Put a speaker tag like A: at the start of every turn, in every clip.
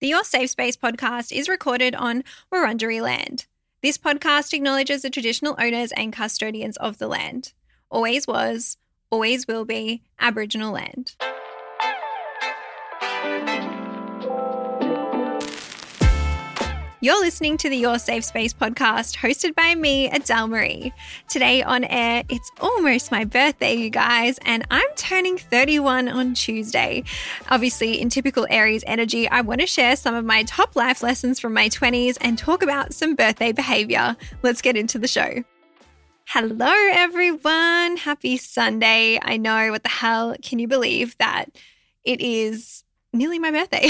A: The Your Safe Space podcast is recorded on Wurundjeri land. This podcast acknowledges the traditional owners and custodians of the land. Always was, always will be Aboriginal land. You're listening to the Your Safe Space podcast, hosted by me, Adele Marie. Today on air, it's almost my birthday, you guys, and I'm turning 31 on Tuesday. Obviously, in typical Aries energy, I want to share some of my top life lessons from my 20s and talk about some birthday behavior. Let's get into the show. Hello, everyone. Happy Sunday. I know, what the hell, can you believe that it is nearly my birthday?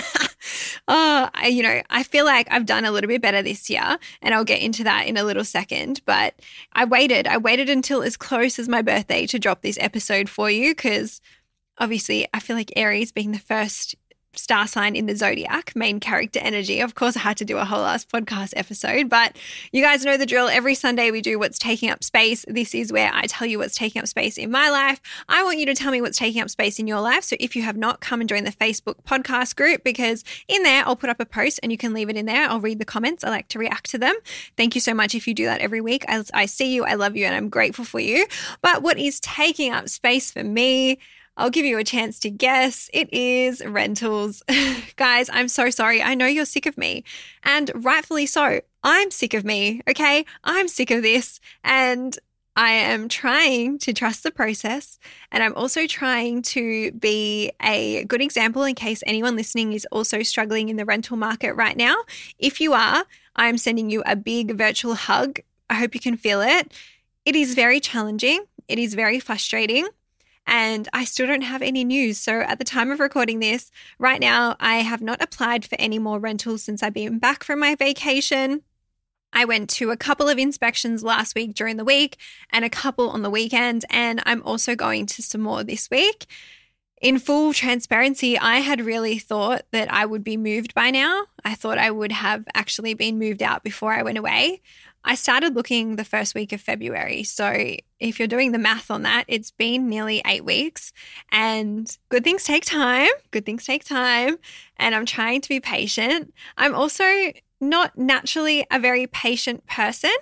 A: I feel like I've done a little bit better this year, and I'll get into that in a little second. But I waited until as close as my birthday to drop this episode for you, because obviously I feel like Aries, being the first star sign in the zodiac, main character energy. Of course, I had to do a whole ass podcast episode, but you guys know the drill. Every Sunday we do What's Taking Up Space. This is where I tell you what's taking up space in my life. I want you to tell me what's taking up space in your life. So if you have not, come and join the Facebook podcast group, because in there I'll put up a post and you can leave it in there. I'll read the comments. I like to react to them. Thank you so much if you do that every week. I see you, I love you, and I'm grateful for you. But what is taking up space for me? I'll give you a chance to guess. It is rentals. Guys, I'm so sorry. I know you're sick of me, and rightfully so. I'm sick of me, okay? I'm sick of this, and I am trying to trust the process, and I'm also trying to be a good example in case anyone listening is also struggling in the rental market right now. If you are, I'm sending you a big virtual hug. I hope you can feel it. It is very challenging. It is very frustrating. And I still don't have any news. So at the time of recording this, right now, I have not applied for any more rentals since I've been back from my vacation. I went to a couple of inspections last week during the week and a couple on the weekend, and I'm also going to some more this week. In full transparency, I had really thought that I would be moved by now. I thought I would have actually been moved out before I went away. I started looking the first week of February. So if you're doing the math on that, it's been nearly 8 weeks, and good things take time. Good things take time. And I'm trying to be patient. I'm also not naturally a very patient person.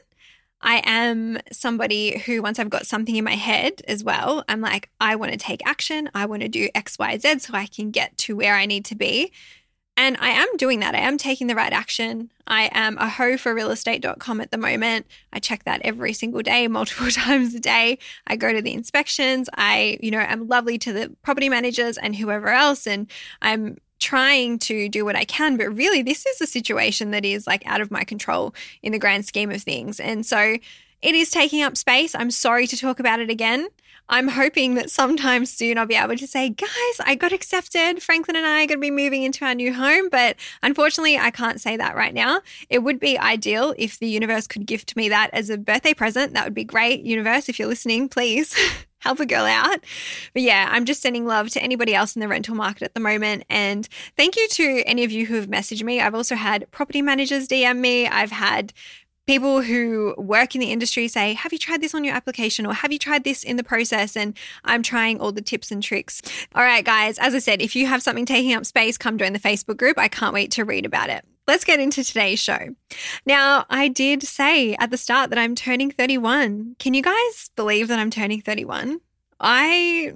A: I am somebody who, once I've got something in my head as well, I'm like, I want to take action. I want to do X, Y, Z so I can get to where I need to be. And I am doing that. I am taking the right action. I am a hoe for realestate.com at the moment. I check that every single day, multiple times a day. I go to the inspections. I'm lovely to the property managers and whoever else. And I'm trying to do what I can. But really, this is a situation that is like out of my control in the grand scheme of things. And so it is taking up space. I'm sorry to talk about it again. I'm hoping that sometime soon I'll be able to say, guys, I got accepted. Franklin and I are going to be moving into our new home. But unfortunately, I can't say that right now. It would be ideal if the universe could gift me that as a birthday present. That would be great. Universe, if you're listening, please help a girl out. But yeah, I'm just sending love to anybody else in the rental market at the moment. And thank you to any of you who have messaged me. I've also had property managers DM me. I've had people who work in the industry say, have you tried this on your application, or have you tried this in the process? And I'm trying all the tips and tricks. All right, guys, as I said, if you have something taking up space, come join the Facebook group. I can't wait to read about it. Let's get into today's show. Now, I did say at the start that I'm turning 31. Can you guys believe that I'm turning 31? I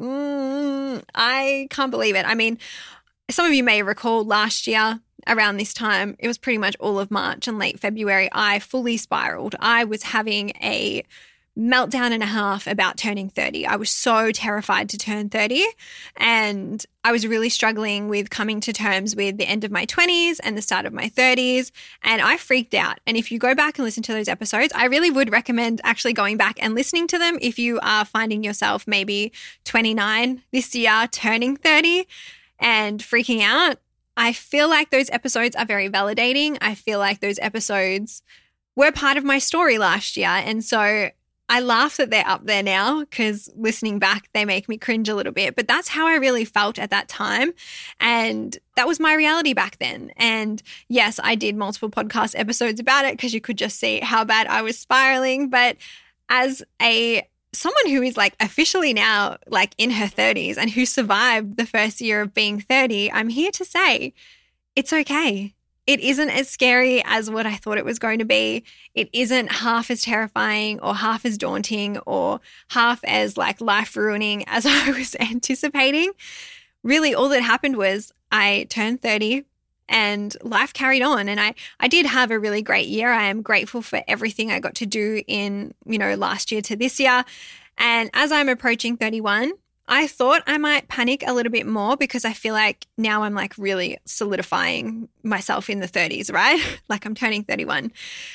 A: can't believe it. I mean, some of you may recall last year, around this time, it was pretty much all of March and late February, I fully spiraled. I was having a meltdown and a half about turning 30. I was so terrified to turn 30, and I was really struggling with coming to terms with the end of my 20s and the start of my 30s, and I freaked out. And if you go back and listen to those episodes, I really would recommend actually going back and listening to them if you are finding yourself maybe 29 this year, turning 30 and freaking out. I feel like those episodes are very validating. I feel like those episodes were part of my story last year. And so I laugh that they're up there now, because listening back, they make me cringe a little bit. But that's how I really felt at that time. And that was my reality back then. And yes, I did multiple podcast episodes about it, because you could just see how bad I was spiraling. But as someone who is like officially now like in her 30s and who survived the first year of being 30, I'm here to say it's okay. It isn't as scary as what I thought it was going to be. It isn't half as terrifying or half as daunting or half as like life ruining as I was anticipating. Really, all that happened was I turned 30 and life carried on. And I did have a really great year. I am grateful for everything I got to do in, last year to this year. And as I'm approaching 31, I thought I might panic a little bit more because I feel like now I'm like really solidifying myself in the 30s, right? Like I'm turning 31.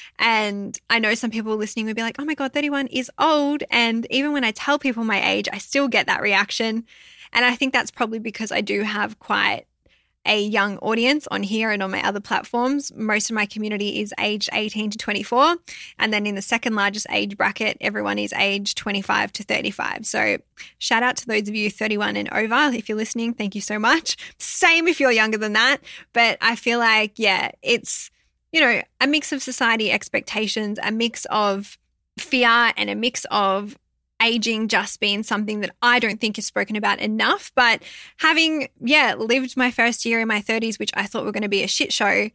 A: And I know some people listening would be like, oh my God, 31 is old. And even when I tell people my age, I still get that reaction. And I think that's probably because I do have quite a young audience on here and on my other platforms. Most of my community is aged 18 to 24. And then in the second largest age bracket, everyone is aged 25 to 35. So shout out to those of you 31 and over. If you're listening, thank you so much. Same if you're younger than that. But I feel like, it's, a mix of society expectations, a mix of fear and a mix of aging just being something that I don't think is spoken about enough. But having, lived my first year in my 30s, which I thought were going to be a shit show,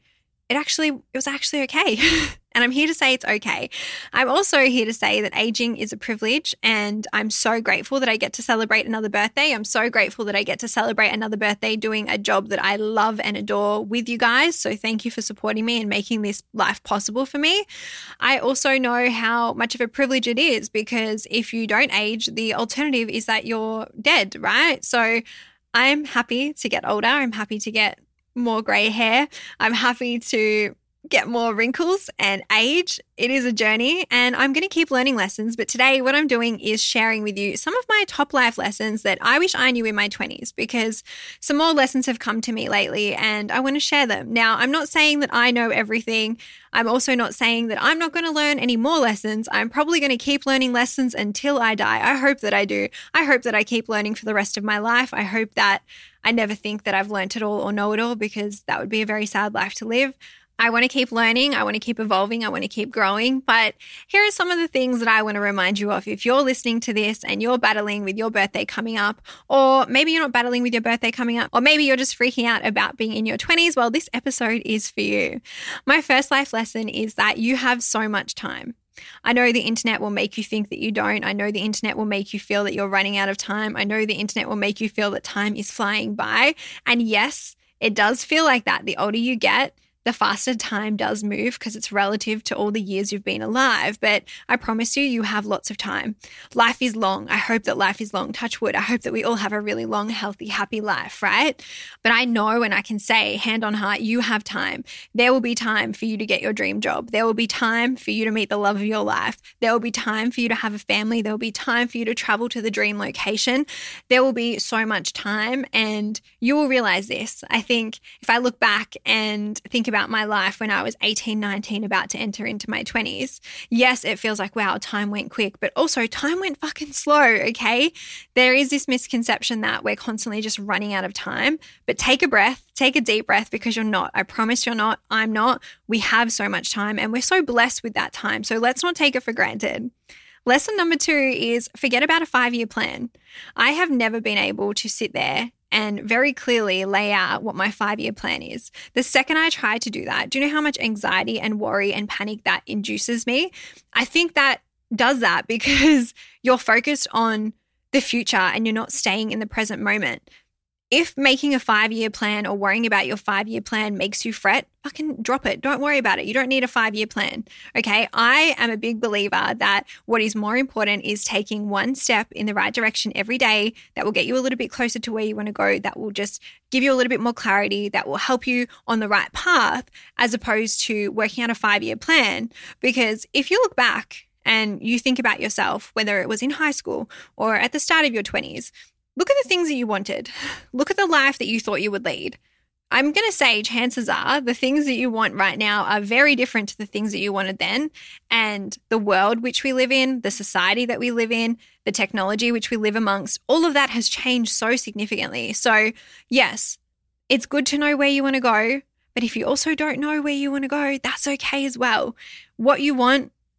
A: it was actually okay. And I'm here to say it's okay. I'm also here to say that aging is a privilege, and I'm so grateful that I get to celebrate another birthday. I'm so grateful that I get to celebrate another birthday doing a job that I love and adore with you guys. So thank you for supporting me and making this life possible for me. I also know how much of a privilege it is, because if you don't age, the alternative is that you're dead, right? So I'm happy to get older. I'm happy to get more gray hair. I'm happy to get more wrinkles and age. It is a journey, and I'm going to keep learning lessons. But today what I'm doing is sharing with you some of my top life lessons that I wish I knew in my 20s, because some more lessons have come to me lately and I want to share them. Now, I'm not saying that I know everything. I'm also not saying that I'm not going to learn any more lessons. I'm probably going to keep learning lessons until I die. I hope that I do. I hope that I keep learning for the rest of my life. I hope that I never think that I've learnt it all or know it all, because that would be a very sad life to live. I want to keep learning. I want to keep evolving. I want to keep growing. But here are some of the things that I want to remind you of if you're listening to this and you're battling with your birthday coming up, or maybe you're not battling with your birthday coming up, or maybe you're just freaking out about being in your 20s. Well, this episode is for you. My first life lesson is that you have so much time. I know the internet will make you think that you don't. I know the internet will make you feel that you're running out of time. I know the internet will make you feel that time is flying by. And yes, it does feel like that. The older you get, the faster time does move, because it's relative to all the years you've been alive. But I promise you have lots of time. Life is long. I hope that life is long. Touch wood. I hope that we all have a really long, healthy, happy life, right? But I know, and I can say, hand on heart, you have time. There will be time for you to get your dream job. There will be time for you to meet the love of your life. There will be time for you to have a family. There will be time for you to travel to the dream location. There will be so much time, and you will realize this. I think if I look back and think about my life when I was 18, 19, about to enter into my 20s, yes, it feels like, wow, time went quick, but also time went fucking slow, okay? There is this misconception that we're constantly just running out of time, but take a breath, take a deep breath, because you're not. I promise you're not. I'm not. We have so much time, and we're so blessed with that time. So let's not take it for granted. Lesson number 2 is forget about a 5-year plan. I have never been able to sit there and very clearly lay out what my 5-year plan is. The second I try to do that, do you know how much anxiety and worry and panic that induces me? I think that does that because you're focused on the future and you're not staying in the present moment. If making a 5-year plan or worrying about your 5-year plan makes you fret, fucking drop it. Don't worry about it. You don't need a 5-year plan. Okay. I am a big believer that what is more important is taking one step in the right direction every day that will get you a little bit closer to where you want to go, that will just give you a little bit more clarity, that will help you on the right path, as opposed to working out a 5-year plan. Because if you look back and you think about yourself, whether it was in high school or at the start of your 20s, look at the things that you wanted. Look at the life that you thought you would lead. I'm going to say chances are the things that you want right now are very different to the things that you wanted then. And the world which we live in, the society that we live in, the technology which we live amongst, all of that has changed so significantly. So yes, it's good to know where you want to go. But if you also don't know where you want to go, that's okay as well. What you want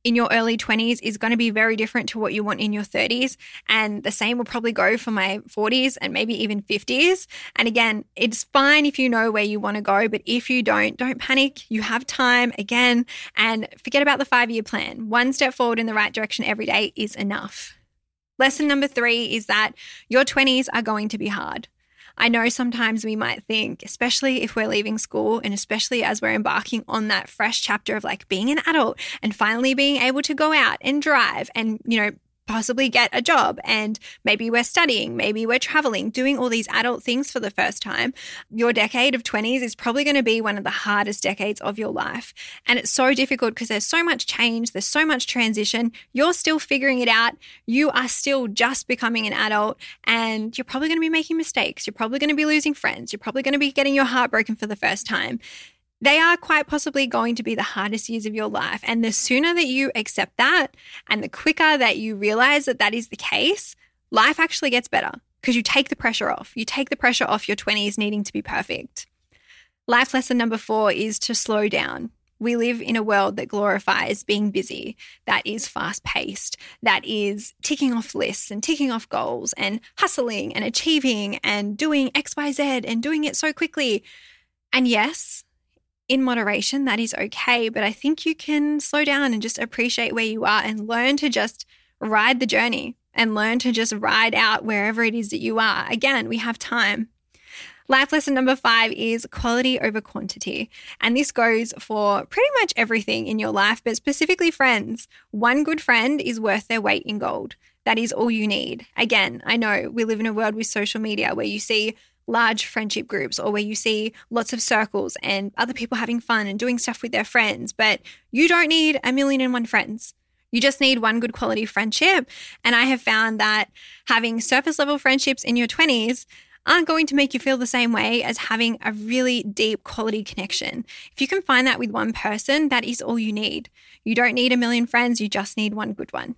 A: in your early 20s is going to be very different to what you want in your 30s. And the same will probably go for my 40s and maybe even 50s. And again, it's fine if you know where you want to go, but if you don't panic. You have time again, and forget about the 5-year plan. One step forward in the right direction every day is enough. Lesson number 3 is that your 20s are going to be hard. I know sometimes we might think, especially if we're leaving school and especially as we're embarking on that fresh chapter of like being an adult and finally being able to go out and drive and, possibly get a job, and maybe we're studying, maybe we're traveling, doing all these adult things for the first time. Your decade of 20s is probably going to be one of the hardest decades of your life. And it's so difficult because there's so much change, there's so much transition. You're still figuring it out. You are still just becoming an adult, and you're probably going to be making mistakes. You're probably going to be losing friends. You're probably going to be getting your heart broken for the first time. They are quite possibly going to be the hardest years of your life. And the sooner that you accept that and the quicker that you realize that that is the case, life actually gets better because you take the pressure off. You take the pressure off your 20s needing to be perfect. Life lesson number 4 is to slow down. We live in a world that glorifies being busy, that is fast-paced, that is ticking off lists and ticking off goals and hustling and achieving and doing X, Y, Z and doing it so quickly. And yes, in moderation, that is okay. But I think you can slow down and just appreciate where you are and learn to just ride the journey and learn to just ride out wherever it is that you are. Again, we have time. Life lesson number 5 is quality over quantity. And this goes for pretty much everything in your life, but specifically friends. One good friend is worth their weight in gold. That is all you need. Again, I know we live in a world with social media where you see large friendship groups or where you see lots of circles and other people having fun and doing stuff with their friends, but you don't need 1,000,001 friends. You just need one good quality friendship. And I have found that having surface level friendships in your 20s aren't going to make you feel the same way as having a really deep quality connection. If you can find that with one person, that is all you need. You don't need 1,000,000 friends, you just need one good one.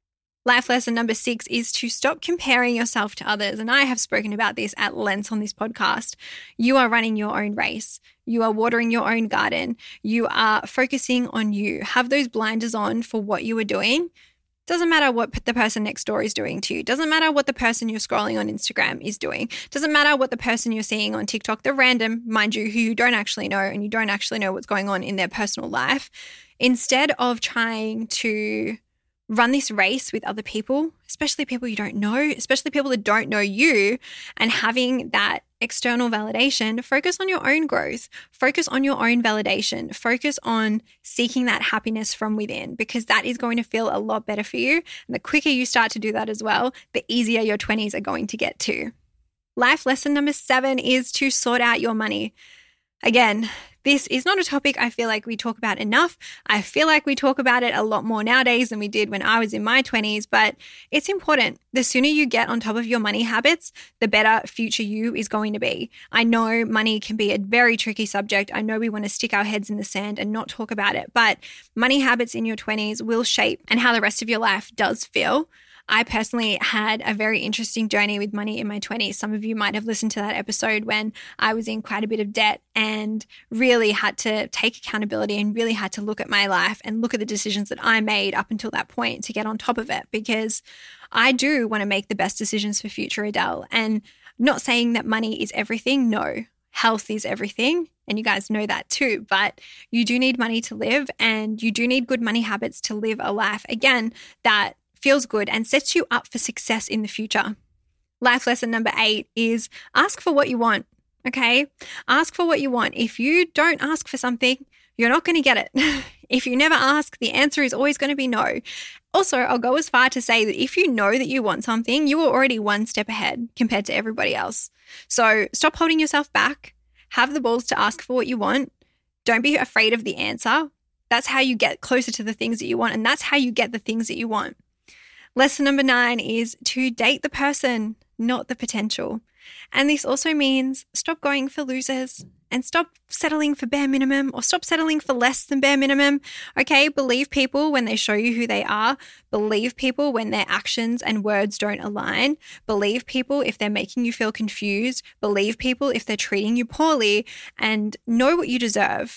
A: Life lesson number 6 is to stop comparing yourself to others. And I have spoken about this at length on this podcast. You are running your own race. You are watering your own garden. You are focusing on you. Have those blinders on for what you are doing. Doesn't matter what the person next door is doing to you. Doesn't matter what the person you're scrolling on Instagram is doing. Doesn't matter what the person you're seeing on TikTok, the random, mind you, who you don't actually know and you don't actually know what's going on in their personal life. Instead of trying to run this race with other people, especially people you don't know, especially people that don't know you, and having that external validation, focus on your own growth, focus on your own validation, focus on seeking that happiness from within, because that is going to feel a lot better for you. And the quicker you start to do that as well, the easier your 20s are going to get to. Life lesson number 7 is to sort out your money. Again, this is not a topic I feel like we talk about enough. I feel like we talk about it a lot more nowadays than we did when I was in my 20s, but it's important. The sooner you get on top of your money habits, the better future you is going to be. I know money can be a very tricky subject. I know we want to stick our heads in the sand and not talk about it, but money habits in your 20s will shape and how the rest of your life does feel. I personally had a very interesting journey with money in my 20s. Some of you might have listened to that episode when I was in quite a bit of debt and really had to take accountability and really had to look at my life and look at the decisions that I made up until that point to get on top of it, because I do want to make the best decisions for future Adele. And not saying that money is everything. No, health is everything. And you guys know that too, but you do need money to live, and you do need good money habits to live a life, again, that feels good and sets you up for success in the future. Life lesson number 8 is ask for what you want, okay? Ask for what you want. If you don't ask for something, you're not going to get it. If you never ask, the answer is always going to be no. Also, I'll go as far to say that if you know that you want something, you are already one step ahead compared to everybody else. So stop holding yourself back. Have the balls to ask for what you want. Don't be afraid of the answer. That's how you get closer to the things that you want, and that's how you get the things that you want. Lesson number 9 is to date the person, not the potential. And this also means stop going for losers and stop settling for bare minimum, or stop settling for less than bare minimum. Okay, believe people when they show you who they are. Believe people when their actions and words don't align. Believe people if they're making you feel confused. Believe people if they're treating you poorly, and know what you deserve.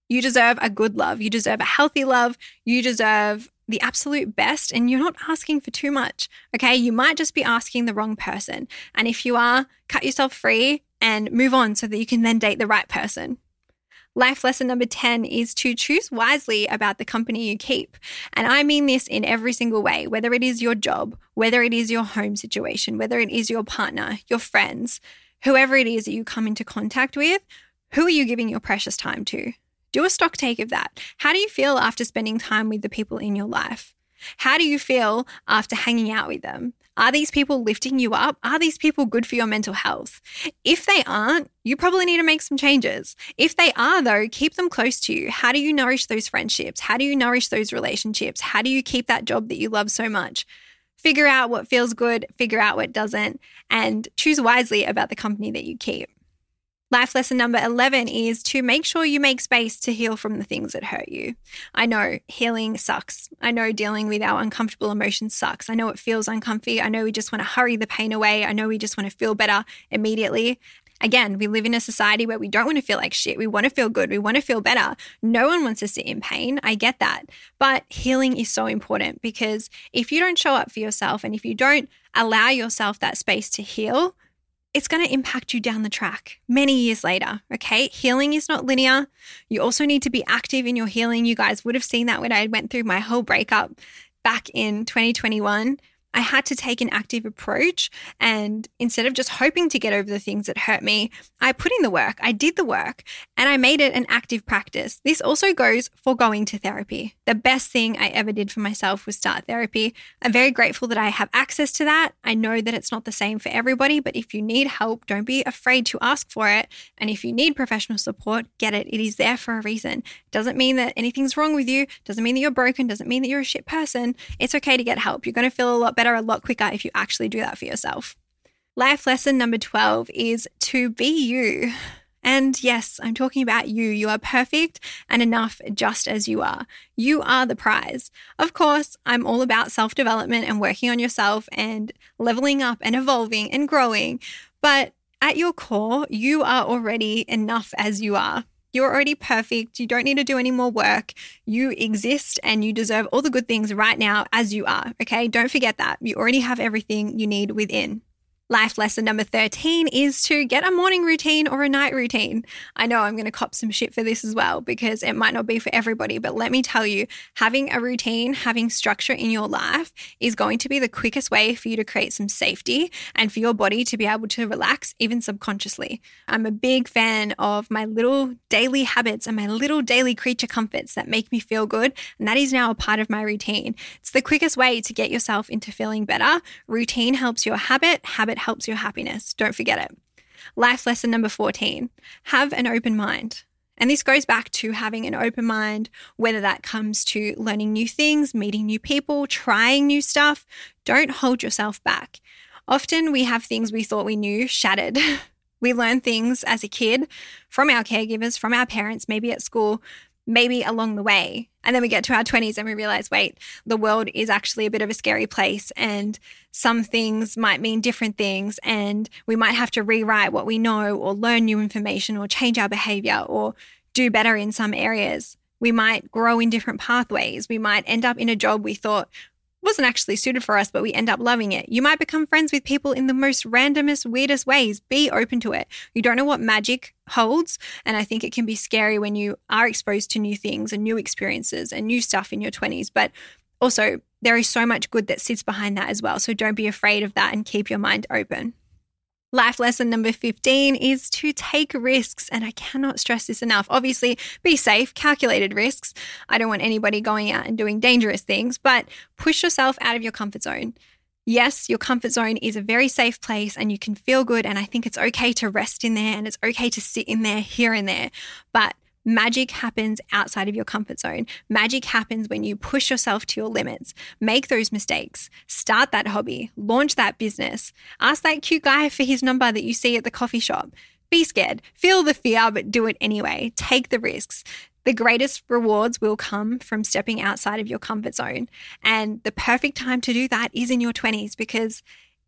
A: You deserve a good love. You deserve a healthy love. You deserve the absolute best, and you're not asking for too much, okay? You might just be asking the wrong person. And if you are, cut yourself free and move on so that you can then date the right person. Life lesson number 10 is to choose wisely about the company you keep. And I mean this in every single way, whether it is your job, whether it is your home situation, whether it is your partner, your friends, whoever it is that you come into contact with, who are you giving your precious time to? Do a stock take of that. How do you feel after spending time with the people in your life? How do you feel after hanging out with them? Are these people lifting you up? Are these people good for your mental health? If they aren't, you probably need to make some changes. If they are, though, keep them close to you. How do you nourish those friendships? How do you nourish those relationships? How do you keep that job that you love so much? Figure out what feels good, figure out what doesn't, and choose wisely about the company that you keep. Life lesson number 11 is to make sure you make space to heal from the things that hurt you. I know healing sucks. I know dealing with our uncomfortable emotions sucks. I know it feels uncomfy. I know we just want to hurry the pain away. I know we just want to feel better immediately. Again, we live in a society where we don't want to feel like shit. We want to feel good. We want to feel better. No one wants to sit in pain. I get that. But healing is so important, because if you don't show up for yourself and if you don't allow yourself that space to heal, it's going to impact you down the track many years later, okay? Healing is not linear. You also need to be active in your healing. You guys would have seen that when I went through my whole breakup back in 2021. I had to take an active approach, and instead of just hoping to get over the things that hurt me, I put in the work, I did the work, and I made it an active practice. This also goes for going to therapy. The best thing I ever did for myself was start therapy. I'm very grateful that I have access to that. I know that it's not the same for everybody, but if you need help, don't be afraid to ask for it. And if you need professional support, get it. It is there for a reason. Doesn't mean that anything's wrong with you. Doesn't mean that you're broken. Doesn't mean that you're a shit person. It's okay to get help. You're going to feel a lot better a lot quicker if you actually do that for yourself. Life lesson number 12 is to be you. And yes, I'm talking about you. You are perfect and enough just as you are. You are the prize. Of course, I'm all about self-development and working on yourself and leveling up and evolving and growing. But at your core, you are already enough as you are. You're already perfect. You don't need to do any more work. You exist and you deserve all the good things right now as you are, okay? Don't forget that. You already have everything you need within. Life lesson number 13 is to get a morning routine or a night routine. I know I'm going to cop some shit for this as well, because it might not be for everybody, but let me tell you, having a routine, having structure in your life is going to be the quickest way for you to create some safety and for your body to be able to relax, even subconsciously. I'm a big fan of my little daily habits and my little daily creature comforts that make me feel good, and that is now a part of my routine. It's the quickest way to get yourself into feeling better. Routine helps your habit helps your happiness. Don't forget it. Life lesson number 14, have an open mind. And this goes back to having an open mind, whether that comes to learning new things, meeting new people, trying new stuff. Don't hold yourself back. Often we have things we thought we knew shattered. We learn things as a kid from our caregivers, from our parents, maybe at school, maybe along the way. And then we get to our 20s and we realize, wait, the world is actually a bit of a scary place, and some things might mean different things, and we might have to rewrite what we know or learn new information or change our behavior or do better in some areas. We might grow in different pathways. We might end up in a job we thought wasn't actually suited for us, but we end up loving it. You might become friends with people in the most randomest, weirdest ways. Be open to it. You don't know what magic holds. And I think it can be scary when you are exposed to new things and new experiences and new stuff in your 20s. But also, there is so much good that sits behind that as well. So don't be afraid of that and keep your mind open. Life lesson number 15 is to take risks. And I cannot stress this enough. Obviously, be safe, calculated risks. I don't want anybody going out and doing dangerous things, but push yourself out of your comfort zone. Yes, your comfort zone is a very safe place and you can feel good. And I think it's okay to rest in there and it's okay to sit in there here and there. But magic happens outside of your comfort zone. Magic happens when you push yourself to your limits. Make those mistakes. Start that hobby. Launch that business. Ask that cute guy for his number that you see at the coffee shop. Be scared. Feel the fear, but do it anyway. Take the risks. The greatest rewards will come from stepping outside of your comfort zone. And the perfect time to do that is in your 20s, because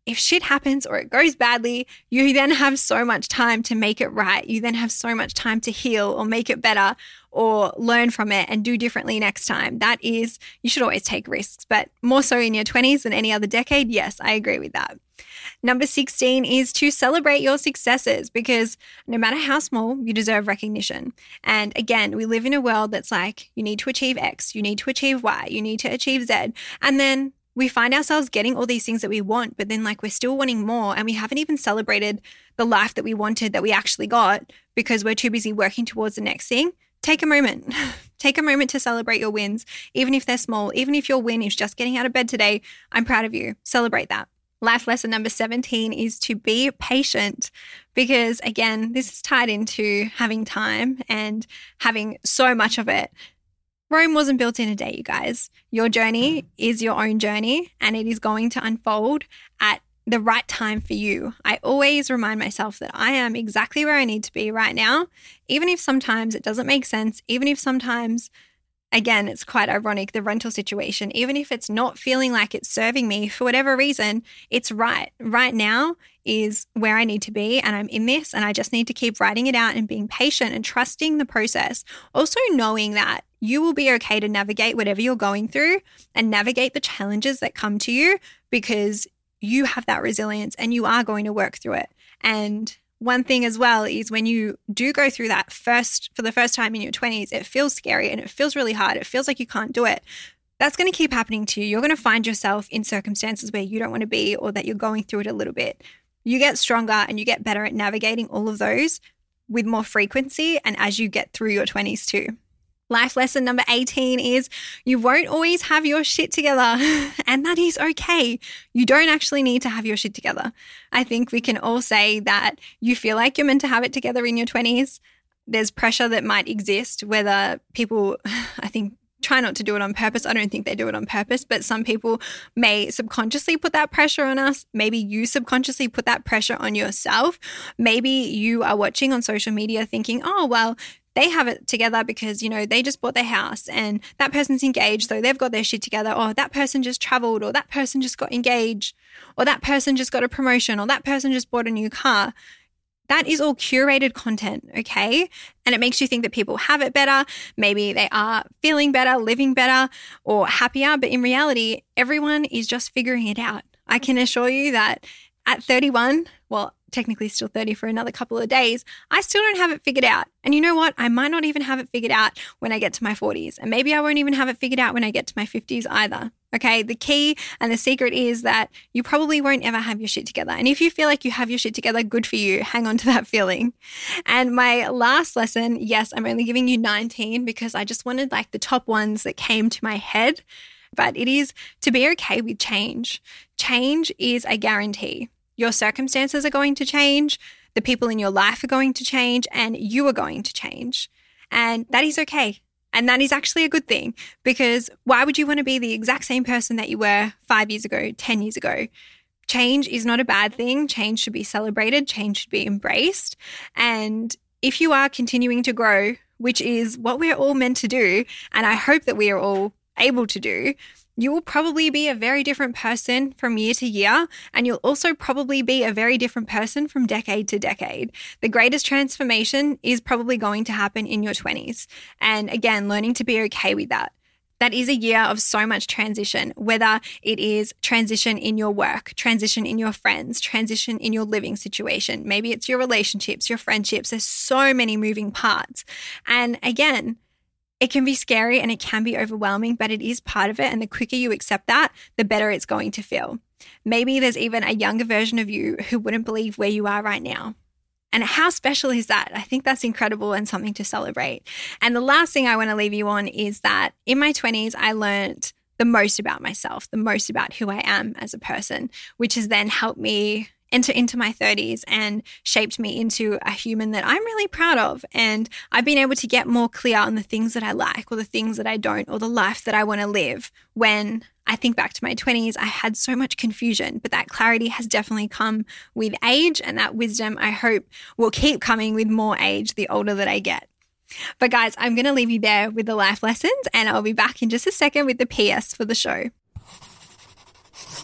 A: if shit happens or it goes badly, you then have so much time to make it right. You then have so much time to heal or make it better or learn from it and do differently next time. That is, you should always take risks, but more so in your 20s than any other decade. Yes, I agree with that. Number 16 is to celebrate your successes, because no matter how small, you deserve recognition. And again, we live in a world that's like, you need to achieve X, you need to achieve Y, you need to achieve Z. And then we find ourselves getting all these things that we want, but then like we're still wanting more, and we haven't even celebrated the life that we wanted that we actually got because we're too busy working towards the next thing. Take a moment. Take a moment to celebrate your wins, even if they're small. Even if your win is just getting out of bed today, I'm proud of you. Celebrate that. Life lesson number 17 is to be patient, because again, this is tied into having time and having so much of it. Rome wasn't built in a day, you guys. Your journey is your own journey, and it is going to unfold at the right time for you. I always remind myself that I am exactly where I need to be right now, even if sometimes it doesn't make sense, even if sometimes, again, it's quite ironic, the rental situation, even if it's not feeling like it's serving me for whatever reason, it's right. Right now is where I need to be, and I'm in this, and I just need to keep writing it out and being patient and trusting the process. Also knowing that you will be okay to navigate whatever you're going through and navigate the challenges that come to you, because you have that resilience and you are going to work through it. And one thing as well is when you do go through that for the first time in your 20s, it feels scary and it feels really hard. It feels like you can't do it. That's going to keep happening to you. You're going to find yourself in circumstances where you don't want to be, or that you're going through it a little bit. You get stronger and you get better at navigating all of those with more frequency and as you get through your 20s too. Life lesson number 18 is you won't always have your shit together, and that is okay. You don't actually need to have your shit together. I think we can all say that you feel like you're meant to have it together in your 20s. There's pressure that might exist, whether people, I think, try not to do it on purpose. I don't think they do it on purpose, but some people may subconsciously put that pressure on us. Maybe you subconsciously put that pressure on yourself. Maybe you are watching on social media thinking, oh, well, they have it together because, you know, they just bought their house and that person's engaged, so they've got their shit together. Or that person just traveled, or that person just got engaged, or that person just got a promotion, or that person just bought a new car. That is all curated content, okay? And it makes you think that people have it better. Maybe they are feeling better, living better, or happier. But in reality, everyone is just figuring it out. I can assure you that at 31, well, technically still 30 for another couple of days, I still don't have it figured out. And you know what? I might not even have it figured out when I get to my 40s. And maybe I won't even have it figured out when I get to my 50s either. Okay, the key and the secret is that you probably won't ever have your shit together. And if you feel like you have your shit together, good for you. Hang on to that feeling. And my last lesson, yes, I'm only giving you 19 because I just wanted like the top ones that came to my head. But it is to be okay with change. Change is a guarantee. Your circumstances are going to change. The people in your life are going to change, and you are going to change. And that is okay. And that is actually a good thing, because why would you want to be the exact same person that you were 5 years ago, 10 years ago? Change is not a bad thing. Change should be celebrated. Change should be embraced. And if you are continuing to grow, which is what we're all meant to do, and I hope that we are all able to do, you will probably be a very different person from year to year, and you'll also probably be a very different person from decade to decade. The greatest transformation is probably going to happen in your 20s. And again, learning to be okay with that. That is a year of so much transition, whether it is transition in your work, transition in your friends, transition in your living situation. Maybe it's your relationships, your friendships. There's so many moving parts. And again, it can be scary and it can be overwhelming, but it is part of it. And the quicker you accept that, the better it's going to feel. Maybe there's even a younger version of you who wouldn't believe where you are right now. And how special is that? I think that's incredible and something to celebrate. And the last thing I want to leave you on is that in my 20s, I learned the most about myself, the most about who I am as a person, which has then helped me enter into my 30s and shaped me into a human that I'm really proud of. And I've been able to get more clear on the things that I like, or the things that I don't, or the life that I want to live. When I think back to my 20s, I had so much confusion, but that clarity has definitely come with age, and that wisdom I hope will keep coming with more age the older that I get. But guys, I'm going to leave you there with the life lessons, and I'll be back in just a second with the PS for the show.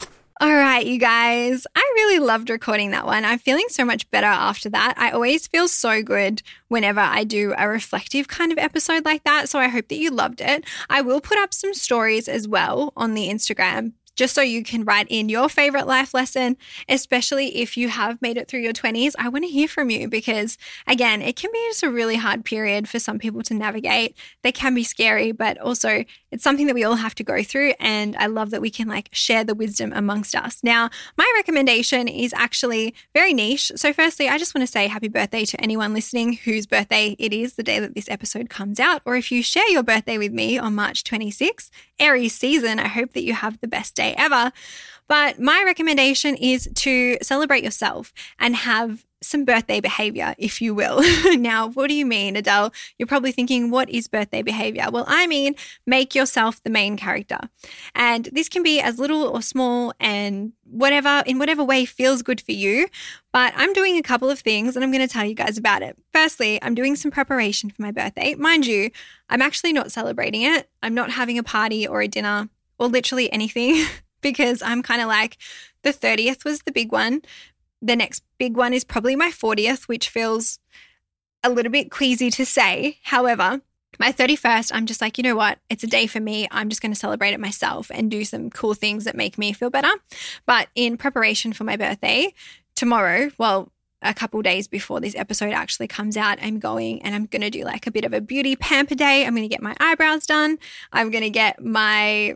A: All right, you guys, I really loved recording that one. I'm feeling so much better after that. I always feel so good whenever I do a reflective kind of episode like that. So I hope that you loved it. I will put up some stories as well on the Instagram, just so you can write in your favorite life lesson, especially if you have made it through your 20s. I want to hear from you because, again, it can be just a really hard period for some people to navigate. They can be scary, but also it's something that we all have to go through. And I love that we can share the wisdom amongst us. Now, my recommendation is actually very niche. So firstly, I just want to say happy birthday to anyone listening whose birthday it is the day that this episode comes out. Or if you share your birthday with me on March 26th, Aries season, I hope that you have the best day ever. But my recommendation is to celebrate yourself and have some birthday behavior, if you will. Now, what do you mean, Adele? You're probably thinking, what is birthday behavior? Well, I mean, make yourself the main character. And this can be as little or small and in whatever way feels good for you. But I'm doing a couple of things and I'm going to tell you guys about it. Firstly, I'm doing some preparation for my birthday. Mind you, I'm actually not celebrating it. I'm not having a party or a dinner or literally anything because I'm kind of the 30th was the big one. The next big one is probably my 40th, which feels a little bit queasy to say. However, my 31st, I'm just you know what? It's a day for me. I'm just going to celebrate it myself and do some cool things that make me feel better. But in preparation for my birthday tomorrow, a couple days before this episode actually comes out, I'm going and I'm going to do a bit of a beauty pamper day. I'm going to get my eyebrows done. I'm going to get my,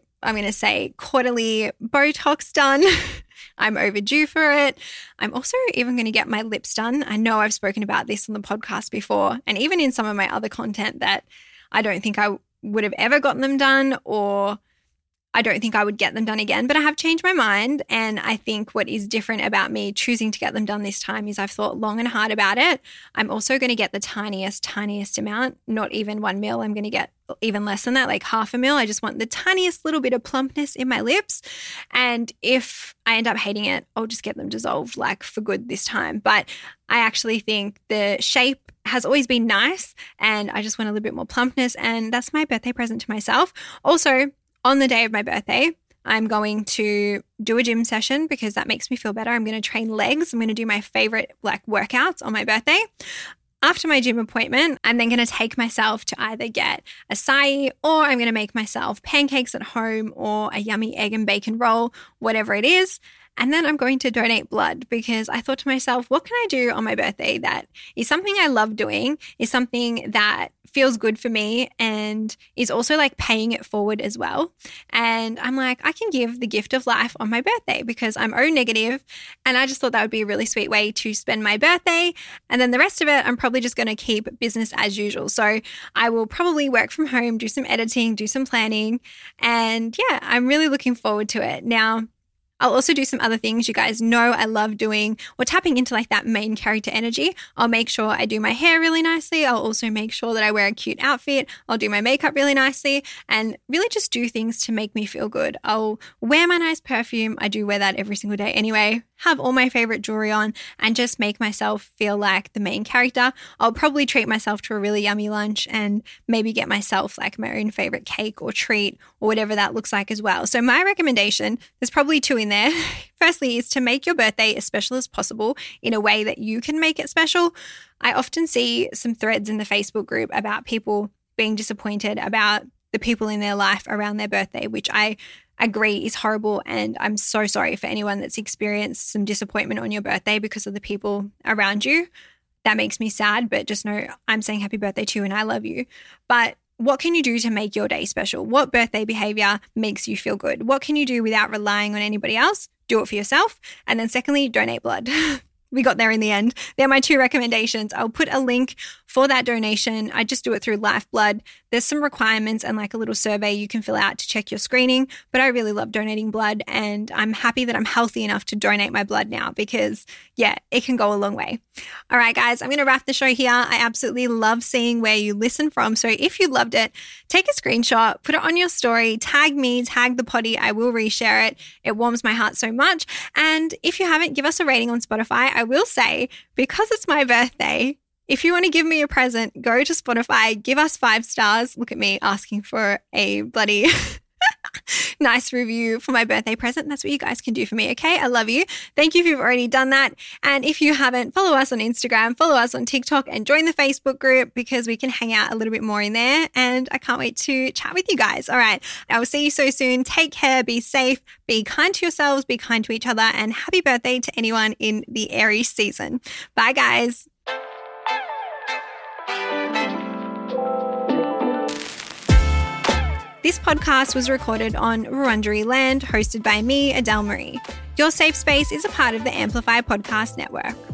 A: quarterly Botox done. I'm overdue for it. I'm also even going to get my lips done. I know I've spoken about this on the podcast before, and even in some of my other content that I don't think I would have ever gotten them done, or I don't think I would get them done again, but I have changed my mind. And I think what is different about me choosing to get them done this time is I've thought long and hard about it. I'm also going to get the tiniest amount, not even 1 mil. I'm going to get even less than that, half a mil. I just want the tiniest little bit of plumpness in my lips. And if I end up hating it, I'll just get them dissolved for good this time. But I actually think the shape has always been nice and I just want a little bit more plumpness. And that's my birthday present to myself. Also, on the day of my birthday, I'm going to do a gym session because that makes me feel better. I'm going to train legs. I'm going to do my favorite workouts on my birthday. After my gym appointment, I'm then going to take myself to either get acai or I'm going to make myself pancakes at home or a yummy egg and bacon roll, whatever it is. And then I'm going to donate blood because I thought to myself, what can I do on my birthday that is something I love doing, is something that feels good for me and is also paying it forward as well. And I'm I can give the gift of life on my birthday because I'm O negative. And I just thought that would be a really sweet way to spend my birthday. And then the rest of it, I'm probably just going to keep business as usual. So I will probably work from home, do some editing, do some planning. And yeah, I'm really looking forward to it. Now, I'll also do some other things. You guys know I love doing or tapping into that main character energy. I'll make sure I do my hair really nicely. I'll also make sure that I wear a cute outfit. I'll do my makeup really nicely and really just do things to make me feel good. I'll wear my nice perfume. I do wear that every single day anyway. Have all my favorite jewelry on and just make myself feel like the main character. I'll probably treat myself to a really yummy lunch and maybe get myself my own favorite cake or treat or whatever that looks like as well. So my recommendation, there's probably two in there. Firstly is to make your birthday as special as possible in a way that you can make it special. I often see some threads in the Facebook group about people being disappointed about the people in their life around their birthday, which I agree is horrible. And I'm so sorry for anyone that's experienced some disappointment on your birthday because of the people around you. That makes me sad, but just know I'm saying happy birthday to you and I love you. But what can you do to make your day special? What birthday behavior makes you feel good? What can you do without relying on anybody else? Do it for yourself. And then secondly, donate blood. We got there in the end. They're my two recommendations. I'll put a link for that donation. I just do it through Lifeblood. There's some requirements and a little survey you can fill out to check your screening, but I really love donating blood and I'm happy that I'm healthy enough to donate my blood now because it can go a long way. All right, guys, I'm going to wrap the show here. I absolutely love seeing where you listen from. So if you loved it, take a screenshot, put it on your story, tag me, tag the potty. I will reshare it. It warms my heart so much. And if you haven't, give us a rating on Spotify. I will say, because it's my birthday, if you want to give me a present, go to Spotify, give us 5 stars. Look at me asking for a bloody nice review for my birthday present. That's what you guys can do for me, okay? I love you. Thank you if you've already done that. And if you haven't, follow us on Instagram, follow us on TikTok, and join the Facebook group because we can hang out a little bit more in there. And I can't wait to chat with you guys. All right. I will see you so soon. Take care. Be safe. Be kind to yourselves. Be kind to each other. And happy birthday to anyone in the Aries season. Bye, guys. This podcast was recorded on Wurundjeri land, hosted by me, Adele Marie. Your Safe Space is a part of the Amplify Podcast Network.